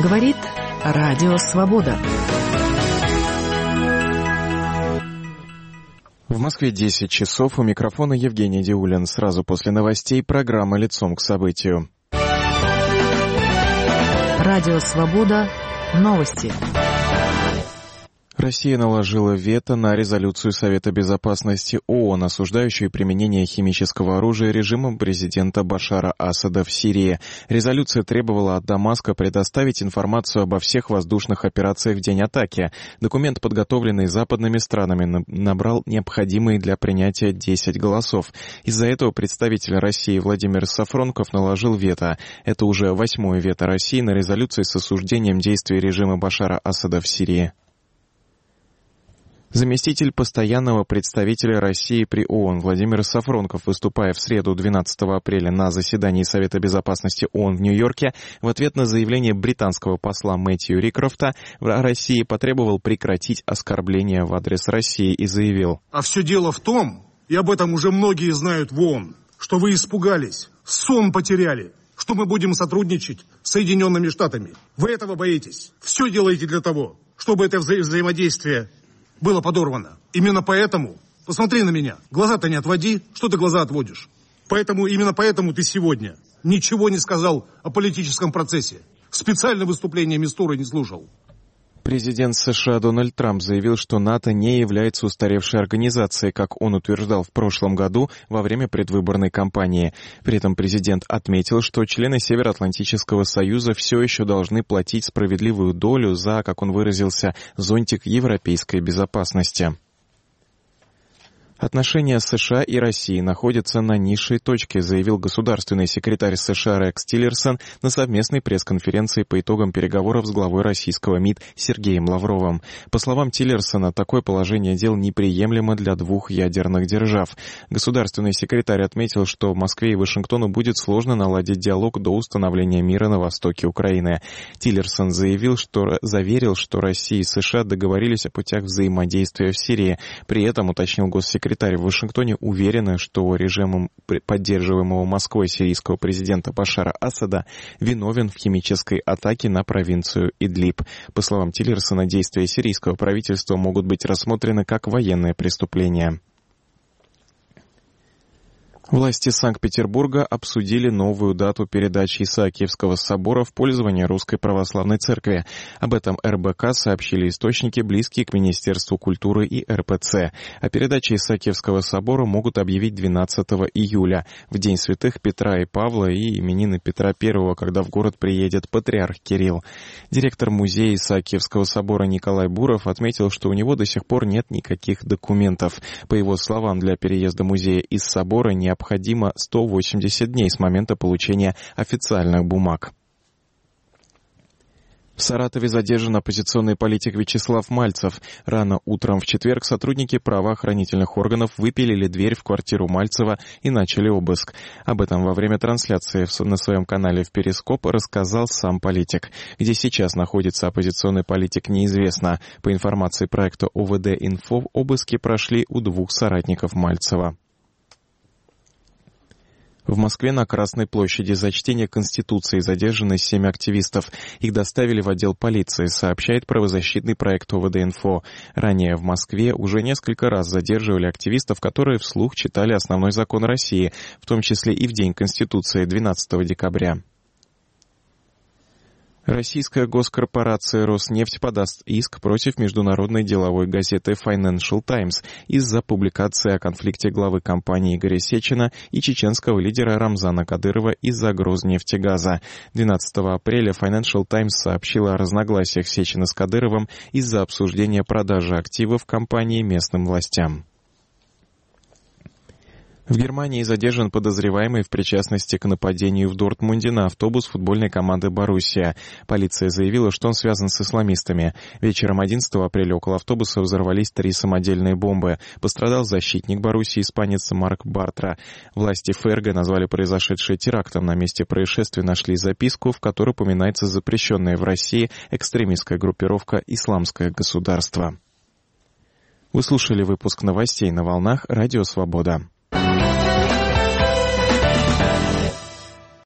Говорит Радио Свобода. В Москве 10 часов. У микрофона Евгений Диулин. Сразу после новостей программа «Лицом к событию». Радио Свобода. Новости. Россия наложила вето на резолюцию Совета Безопасности ООН, осуждающую применение химического оружия режимом президента Башара Асада в Сирии. Резолюция требовала от Дамаска предоставить информацию обо всех воздушных операциях в день атаки. Документ, подготовленный западными странами, набрал необходимые для принятия 10 голосов. Из-за этого представитель России Владимир Сафронков наложил вето. Это уже 8-е вето России на резолюции с осуждением действий режима Башара Асада в Сирии. Заместитель постоянного представителя России при ООН Владимир Сафронков, выступая в среду 12 апреля на заседании Совета Безопасности ООН в Нью-Йорке, в ответ на заявление британского посла Мэтью Рикрофта в России потребовал прекратить оскорбления в адрес России и заявил: «А все дело в том, и об этом уже многие знают в ООН, что вы испугались, сон потеряли, что мы будем сотрудничать с Соединенными Штатами. Вы этого боитесь. Все делаете для того, чтобы это взаимодействие было подорвано. Именно поэтому, посмотри на меня, глаза-то не отводи, что ты глаза отводишь? Именно поэтому ты сегодня ничего не сказал о политическом процессе. Специально выступление Мистуры не слушал». Президент США Дональд Трамп заявил, что НАТО не является устаревшей организацией, как он утверждал в прошлом году во время предвыборной кампании. При этом президент отметил, что члены Североатлантического союза все еще должны платить справедливую долю за, как он выразился, зонтик европейской безопасности. Отношения США и России находятся на низшей точке, заявил государственный секретарь США Рекс Тиллерсон на совместной пресс-конференции по итогам переговоров с главой российского МИД Сергеем Лавровым. По словам Тиллерсона, такое положение дел неприемлемо для двух ядерных держав. Государственный секретарь отметил, что Москве и Вашингтону будет сложно наладить диалог до установления мира на востоке Украины. Тиллерсон заверил, что Россия и США договорились о путях взаимодействия в Сирии. При этом, уточнил госсекретарь, в Вашингтоне уверены, что режимом поддерживаемого Москвой сирийского президента Башара Асада виновен в химической атаке на провинцию Идлиб. По словам Тиллерсона, действия сирийского правительства могут быть рассмотрены как военное преступление. Власти Санкт-Петербурга обсудили новую дату передачи Исаакиевского собора в пользование Русской Православной Церкви. Об этом РБК сообщили источники, близкие к Министерству культуры и РПЦ. О передаче Исаакиевского собора могут объявить 12 июля, в День святых Петра и Павла и именины Петра I, когда в город приедет патриарх Кирилл. Директор музея Исаакиевского собора Николай Буров отметил, что у него до сих пор нет никаких документов. По его словам, для переезда музея из собора необходимо 180 дней с момента получения официальных бумаг. В Саратове задержан оппозиционный политик Вячеслав Мальцев. Рано утром в четверг сотрудники правоохранительных органов выпилили дверь в квартиру Мальцева и начали обыск. Об этом во время трансляции на своем канале в Перископ рассказал сам политик. Где сейчас находится оппозиционный политик, неизвестно. По информации проекта ОВД-Инфо, обыски прошли у 2 соратников Мальцева. В Москве на Красной площади за чтение Конституции задержаны 7 активистов. Их доставили в отдел полиции, сообщает правозащитный проект ОВД-Инфо. Ранее в Москве уже несколько раз задерживали активистов, которые вслух читали основной закон России, в том числе и в День Конституции 12 декабря. Российская госкорпорация «Роснефть» подаст иск против международной деловой газеты Financial Times из-за публикации о конфликте главы компании Игоря Сечина и чеченского лидера Рамзана Кадырова из-за Грознефтегаза. 12 апреля Financial Times сообщила о разногласиях Сечина с Кадыровым из-за обсуждения продажи активов компании местным властям. В Германии задержан подозреваемый в причастности к нападению в Дортмунде на автобус футбольной команды «Боруссия». Полиция заявила, что он связан с исламистами. Вечером 11 апреля около автобуса взорвались 3 самодельные бомбы. Пострадал защитник «Боруссии» испанец Марк Бартра. Власти ФРГ назвали произошедшее терактом. На месте происшествия нашли записку, в которой упоминается запрещенная в России экстремистская группировка «Исламское государство». Вы слушали выпуск новостей на волнах «Радио Свобода».